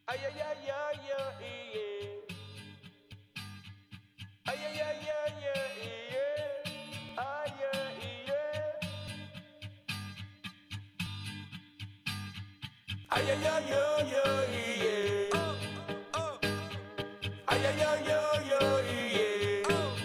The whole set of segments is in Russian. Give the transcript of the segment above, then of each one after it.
Ай-яй-яй-яй-яй-яй. Ай-яй-яй-яй-яй-яй. Ай-яй-яй. Ай-яй-яй-яй-яй-яй. Ай-яй-яй-яй-яй-яй.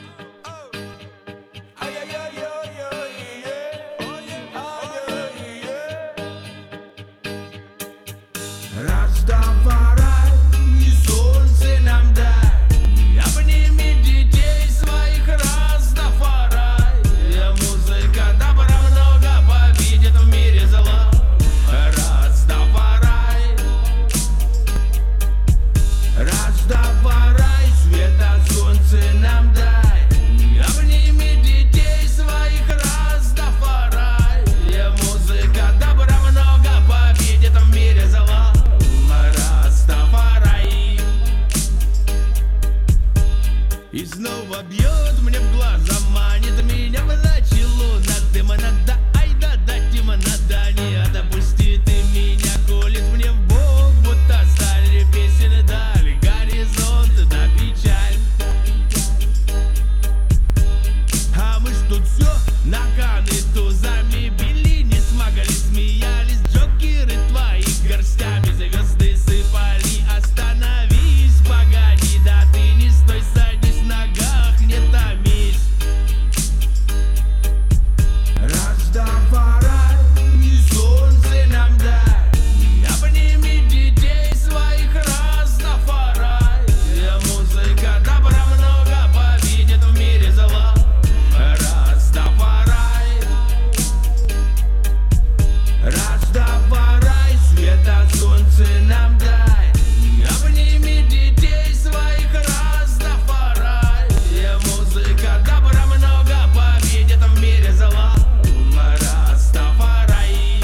Растафарай, и солнце нам дай. Обними детей своих, Растафарай. Музыка добра много победит в мире зла. Растафарай, Растафарай, света солнце нам дай. Обними детей своих, Растафарай. Музыка добра много победит в мире зла. И снова бьет мне в глаза, манит меня в ночи луна. Дыма надо, ай да дать им надо, не отпусти ты меня, колет мне в бок, будто стали песен дали, горизонт да печаль. А мы ж тут все на каны тузами били, не смогли, смеялись, джокеры твои горстями звезды сыпали. Остановись, погоди, да ты не стой, садись, в ногах не томись. Растафарай, и солнце нам дай. Обними детей своих, Растафарай. Музыка добра много победит в мире зла. Растафарай, Растафарай, света солнце нам дай. Обними детей своих, Растафарай. Музыка добра много победит в мире зла. Растафарай.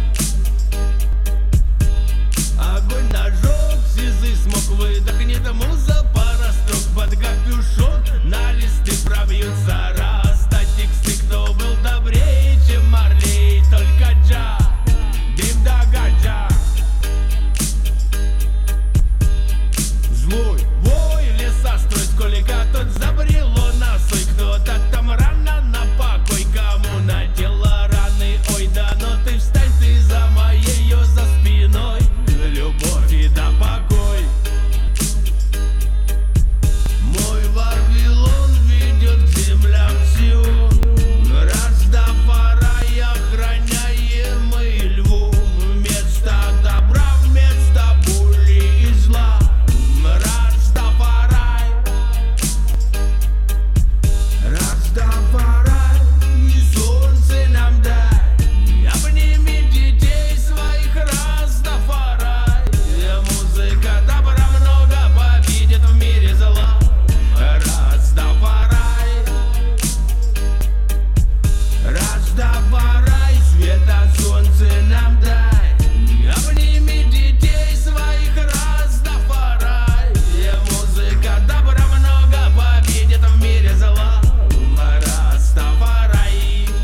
Огонь ножом, сизый смог выдохнет, муза пара строк под капюшон. На листы пробьются раста тексты, кто был добрее, чем Марлей, только Джа, дым да гаджа. Злой вой лесострой, сколько тот забрело на сой. Кто-то там рано на покой, кому надела раны. Ой, да но ты встань, ты за моею за спиной. Любовь и да покой. Мой Вавилон ведет к землям Сион. Растафарай, охраняемый льву. Вместо добра, вместо боли и зла. Растафарай, Растафарай, и солнце нам дай. Обними детей своих, Растафарай. Музыка добра много победит в мире зла. Растафарай, Растафарай, света солнце нам дай. Обними детей своих, Растафарай. Музыка добра много победит в мире зла. Растафарай.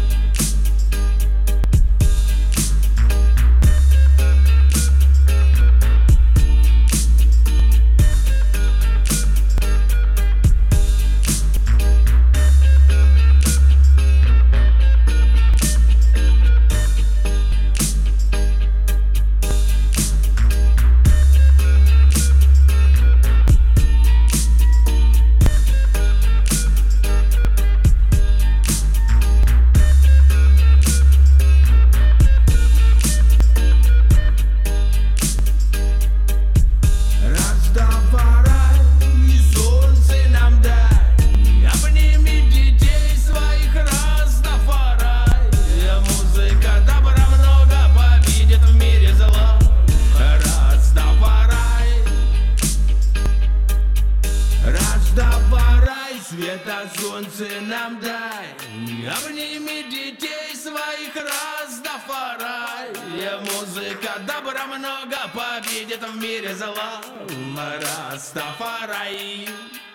Растафарай, и солнце нам дай. Обними детей своих, Растафарай. Музыка добра много победит в мире зла. Растафарай, Растафарай, света солнце нам дай. Обними детей своих, Растафарай. Музыка добра много победит в мире зла. Растафарай.